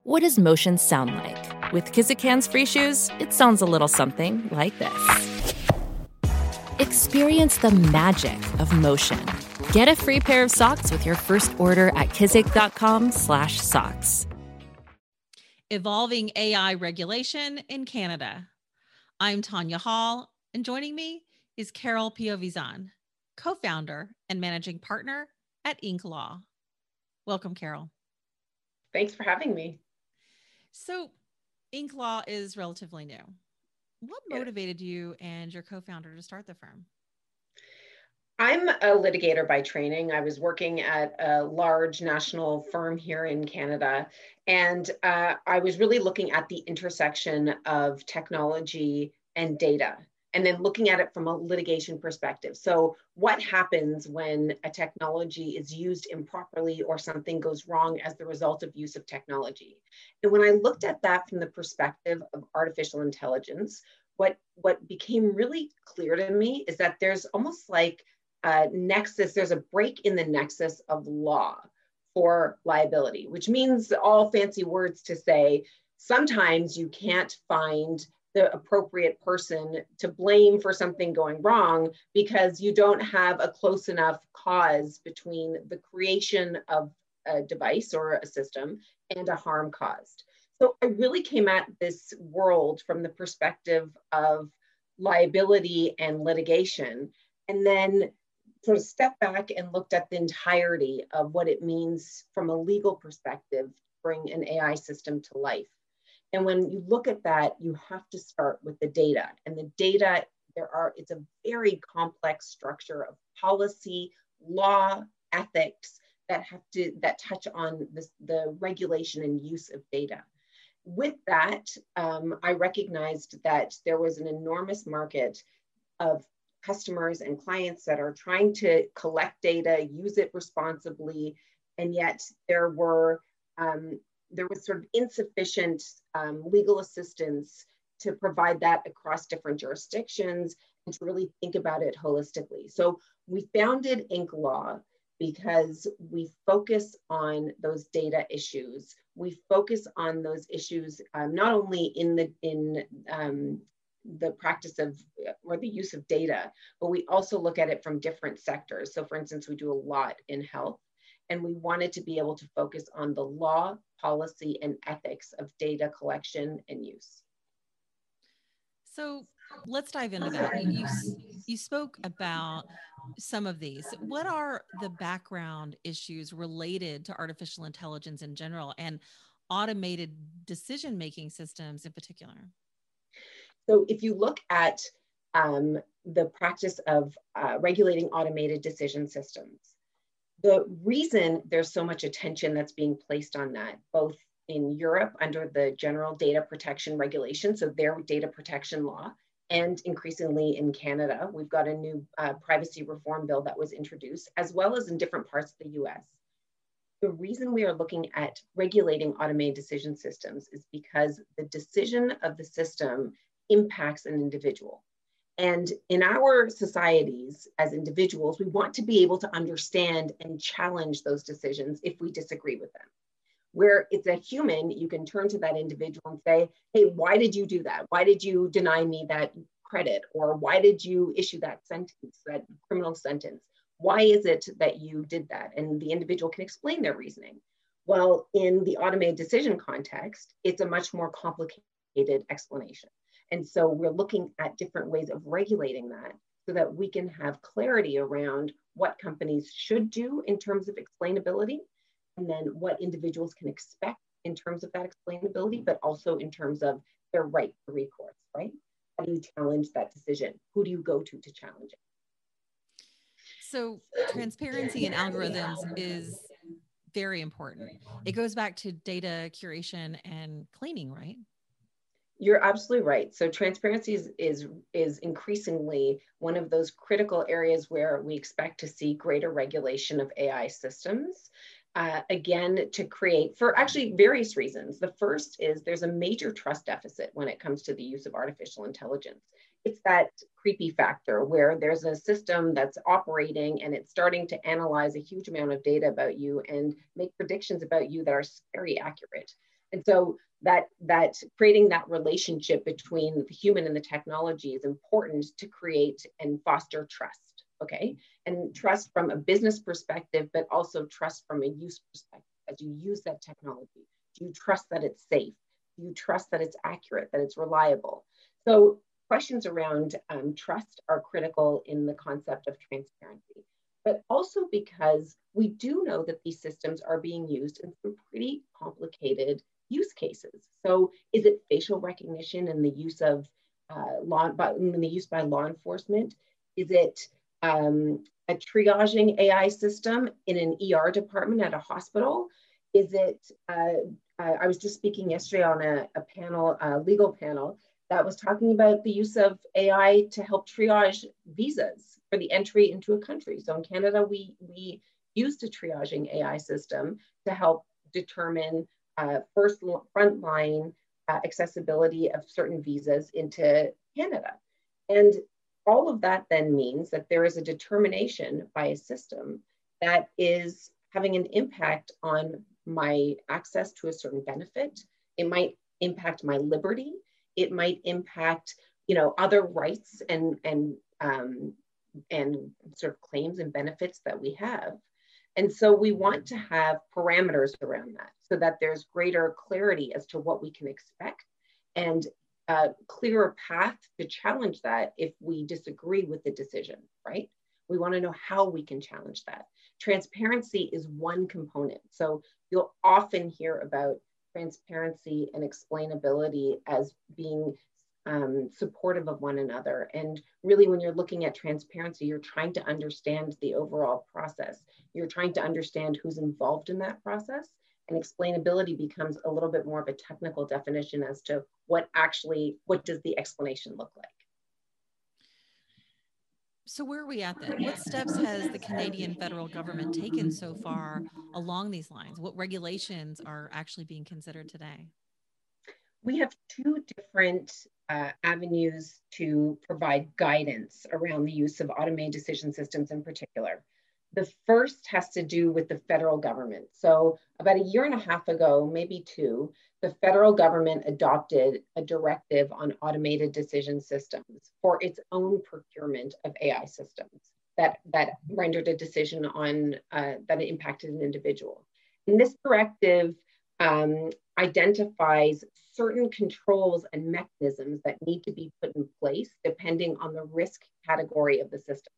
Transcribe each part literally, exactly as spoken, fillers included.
What does motion sound like? With Kizikans free shoes, it sounds a little something like this. Experience the magic of motion. Get a free pair of socks with your first order at kizik.com slash socks. Evolving A I regulation in Canada. I'm Tanya Hall, and joining me is Carol Piovizan, co-founder and managing partner at Ink Law. Welcome, Carol. Thanks for having me. So, Ink Law is relatively new. What motivated you and your co-founder to start the firm? I'm a litigator by training. I was working at a large national firm here in Canada, and uh, I was really looking at the intersection of technology and data, and then looking at it from a litigation perspective. So what happens when a technology is used improperly or something goes wrong as the result of use of technology? And when I looked at that from the perspective of artificial intelligence, what, what became really clear to me is that there's almost like a nexus, there's a break in the nexus of law for liability, which means all fancy words to say, sometimes you can't find the appropriate person to blame for something going wrong because you don't have a close enough cause between the creation of a device or a system and a harm caused. So I really came at this world from the perspective of liability and litigation, and then sort of stepped back and looked at the entirety of what it means from a legal perspective to bring an A I system to life. And when you look at that, you have to start with the data. And the data, there are, it's a very complex structure of policy, law, ethics that have to, that touch on this, the regulation and use of data. With that, um, I recognized that there was an enormous market of customers and clients that are trying to collect data, use it responsibly, and yet there were um, there was sort of insufficient um, legal assistance to provide that across different jurisdictions and to really think about it holistically. So we founded Ink Law because we focus on those data issues. We focus on those issues um, not only in the in um, the practice of or the use of data, but we also look at it from different sectors. So for instance, we do a lot in health, and we wanted to be able to focus on the law, policy, and ethics of data collection and use. So let's dive into that. You, you spoke about some of these. What are the background issues related to artificial intelligence in general and automated decision-making systems in particular? So if you look at um, the practice of uh, regulating automated decision systems, the reason there's so much attention that's being placed on that, both in Europe under the General Data Protection Regulation, so their data protection law, and increasingly in Canada, we've got a new uh, privacy reform bill that was introduced, as well as in different parts of the U S. The reason we are looking at regulating automated decision systems is because the decision of the system impacts an individual. And in our societies as individuals, we want to be able to understand and challenge those decisions if we disagree with them. Where it's a human, you can turn to that individual and say, hey, why did you do that? Why did you deny me that credit? Or why did you issue that sentence, that criminal sentence? Why is it that you did that? And the individual can explain their reasoning. Well, in the automated decision context, it's a much more complicated explanation. And so we're looking at different ways of regulating that so that we can have clarity around what companies should do in terms of explainability, and then what individuals can expect in terms of that explainability, but also in terms of their right to recourse, right? How do you challenge that decision? Who do you go to to challenge it? So transparency in algorithms is very important. It goes back to data curation and cleaning, right? You're absolutely right. So transparency is, is, is increasingly one of those critical areas where we expect to see greater regulation of A I systems. Uh, again, to create, for actually various reasons. The first is there's a major trust deficit when it comes to the use of artificial intelligence. It's that creepy factor where there's a system that's operating and it's starting to analyze a huge amount of data about you and make predictions about you that are very accurate. And so that, that creating that relationship between the human and the technology is important to create and foster trust, okay? And trust from a business perspective, but also trust from a use perspective. As you use that technology, do you trust that it's safe? Do you trust that it's accurate, that it's reliable? So questions around um, trust are critical in the concept of transparency, but also because we do know that these systems are being used in some pretty complicated use cases. So is it facial recognition and the use of uh, law, by, in the use by law enforcement? Is it um, a triaging A I system in an E R department at a hospital? Is it, uh, uh, I was just speaking yesterday on a, a panel, a legal panel, that was talking about the use of A I to help triage visas for the entry into a country. So in Canada, we, we used a triaging A I system to help determine uh, first frontline uh, accessibility of certain visas into Canada. And all of that then means that there is a determination by a system that is having an impact on my access to a certain benefit. It might impact my liberty. It might impact, you know, other rights and, and, um, and sort of claims and benefits that we have. And so we want to have parameters around that so that there's greater clarity as to what we can expect and a clearer path to challenge that if we disagree with the decision, right? We want to know how we can challenge that. Transparency is one component. So you'll often hear about transparency and explainability as being um, supportive of one another. And really, when you're looking at transparency, you're trying to understand the overall process. You're trying to understand who's involved in that process. And explainability becomes a little bit more of a technical definition as to what actually, what does the explanation look like? So where are we at then? What steps has the Canadian federal government taken so far along these lines? What regulations are actually being considered today? We have two different uh, avenues to provide guidance around the use of automated decision systems in particular. The first has to do with the federal government. So about a year and a half ago, maybe two, the federal government adopted a directive on automated decision systems for its own procurement of A I systems that, that rendered a decision on, uh, that impacted an individual. And this directive um, identifies certain controls and mechanisms that need to be put in place depending on the risk category of the system.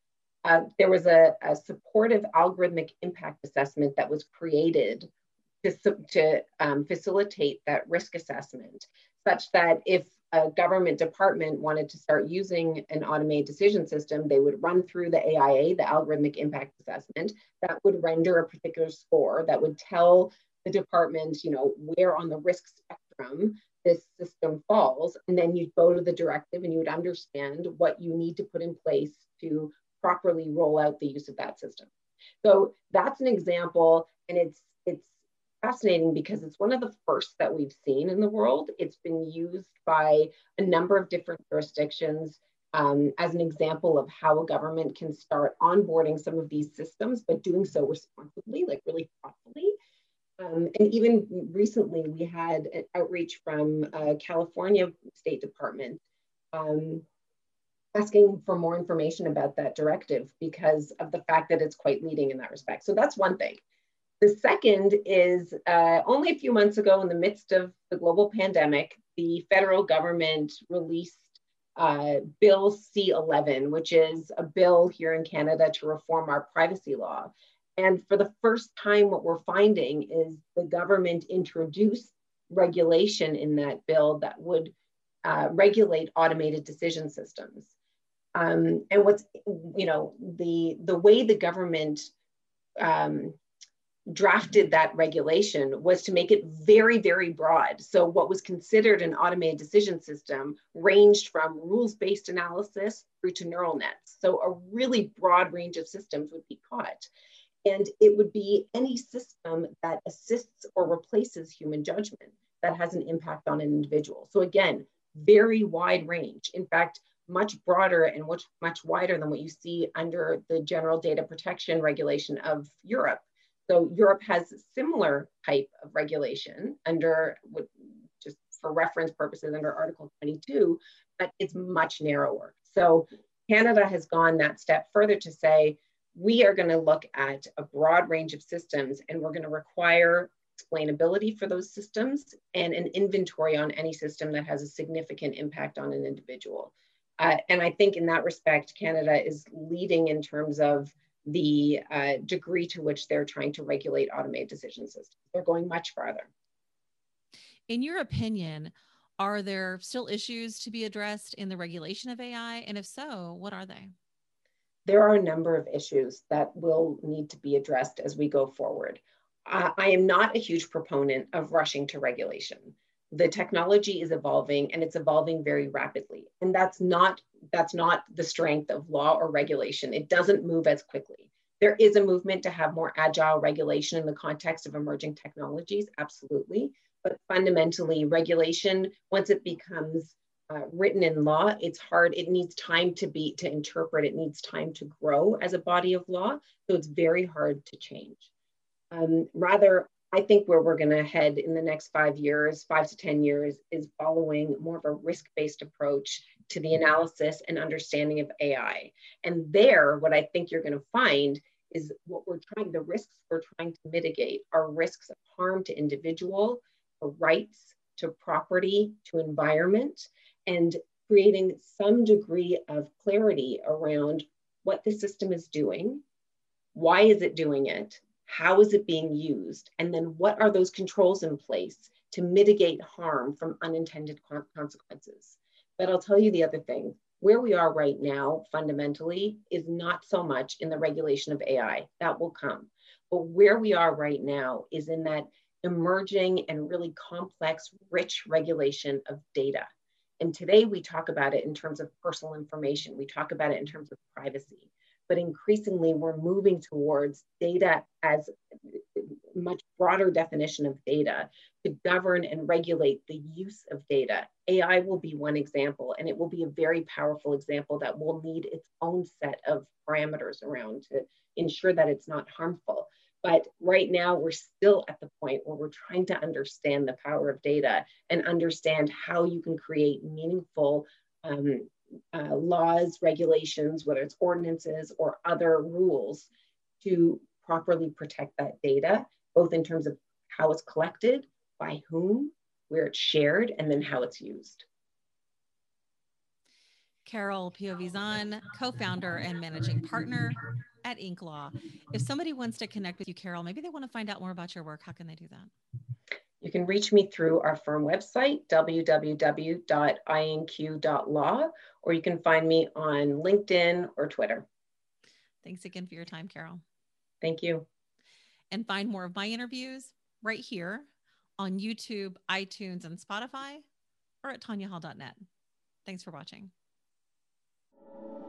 Uh, there was a, a supportive algorithmic impact assessment that was created to, to um, facilitate that risk assessment, such that if a government department wanted to start using an automated decision system, they would run through the A I A, the algorithmic impact assessment, that would render a particular score that would tell the department, you know, where on the risk spectrum this system falls. And then you'd go to the directive and you would understand what you need to put in place to properly roll out the use of that system. So that's an example, and it's it's fascinating because it's one of the first that we've seen in the world. It's been used by a number of different jurisdictions um, as an example of how a government can start onboarding some of these systems, but doing so responsibly, like really thoughtfully. Um, and even recently, we had an outreach from uh, California State Department um, asking for more information about that directive because of the fact that it's quite leading in that respect. So that's one thing. The second is uh, only a few months ago, in the midst of the global pandemic, the federal government released uh, Bill C eleven, which is a bill here in Canada to reform our privacy law. And for the first time, what we're finding is the government introduced regulation in that bill that would uh, regulate automated decision systems. Um, and what's, you know, the, the way the government um, drafted that regulation was to make it very, very broad. So what was considered an automated decision system ranged from rules-based analysis through to neural nets. So a really broad range of systems would be caught. And it would be any system that assists or replaces human judgment that has an impact on an individual. So again, very wide range. In fact, much broader and much, much wider than what you see under the General Data Protection Regulation of Europe. So Europe has a similar type of regulation under, just for reference purposes, under Article twenty-two, but it's much narrower. So Canada has gone that step further to say, we are going to look at a broad range of systems, and we're going to require explainability for those systems and an inventory on any system that has a significant impact on an individual. Uh, and I think in that respect, Canada is leading in terms of the uh, degree to which they're trying to regulate automated decision systems. They're going much farther. In your opinion, are there still issues to be addressed in the regulation of A I? And if so, what are they? There are a number of issues that will need to be addressed as we go forward. Uh, I am not a huge proponent of rushing to regulation. The technology is evolving, and it's evolving very rapidly. And that's not, that's not the strength of law or regulation. It doesn't move as quickly. There is a movement to have more agile regulation in the context of emerging technologies, absolutely. But fundamentally, regulation, once it becomes uh, written in law, it's hard. It needs time to be, to interpret. It needs time to grow as a body of law. So it's very hard to change. Um, rather, I think where we're going to head in the next five years, five to ten years, is following more of a risk-based approach to the analysis and understanding of A I. And there, what I think you're going to find is what we're trying, the risks we're trying to mitigate are risks of harm to individual, to rights, to property, to environment, and creating some degree of clarity around what the system is doing, why is it doing it, how is it being used? And then what are those controls in place to mitigate harm from unintended consequences? But I'll tell you the other thing, where we are right now fundamentally is not so much in the regulation of A I, that will come. But where we are right now is in that emerging and really complex, rich regulation of data. And today we talk about it in terms of personal information. We talk about it in terms of privacy. But increasingly, we're moving towards data as a much broader definition of data to govern and regulate the use of data. A I will be one example, and it will be a very powerful example that will need its own set of parameters around to ensure that it's not harmful. But right now, we're still at the point where we're trying to understand the power of data and understand how you can create meaningful um, Uh, laws, regulations, whether it's ordinances or other rules, to properly protect that data, both in terms of how it's collected, by whom, where it's shared, and then how it's used. Carol Piovizan, co-founder and managing partner at Ink Law. If somebody wants to connect with you, Carol, maybe they want to find out more about your work, how can they do that? You can reach me through our firm website, w w w dot i n q dot law, or you can find me on LinkedIn or Twitter. Thanks again for your time, Carol. Thank you. And find more of my interviews right here on YouTube, iTunes, and Spotify, or at tanya hall dot net. Thanks for watching.